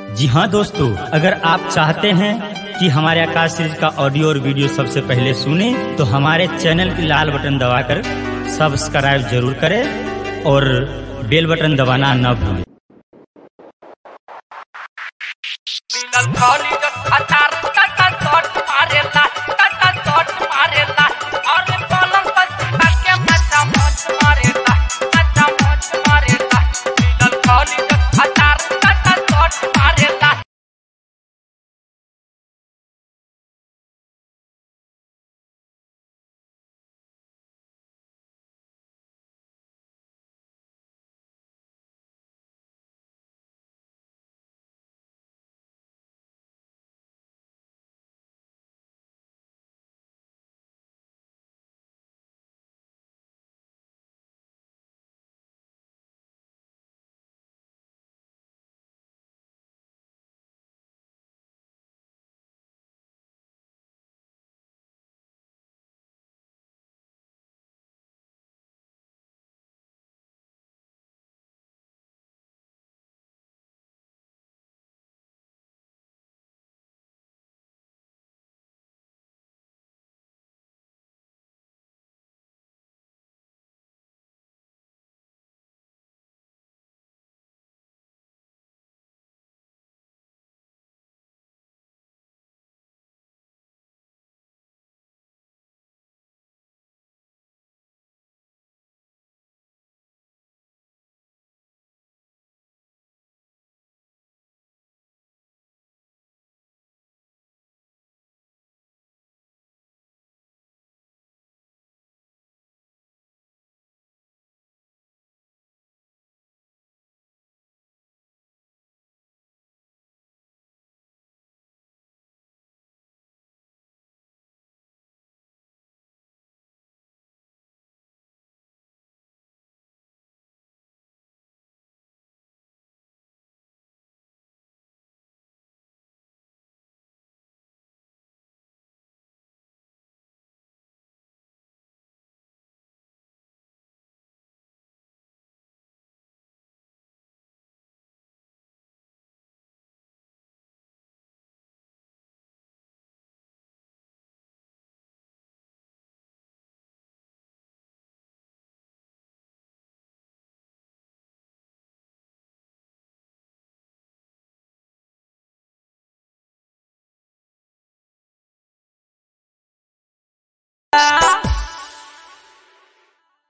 जी हाँ दोस्तों, अगर आप चाहते हैं कि हमारे आकाश सीरीज का ऑडियो और वीडियो सबसे पहले सुने तो हमारे चैनल की लाल बटन दबाकर सब्सक्राइब जरूर करें और बेल बटन दबाना न भूलें। मिलल खाली जब अचार का कट मारेला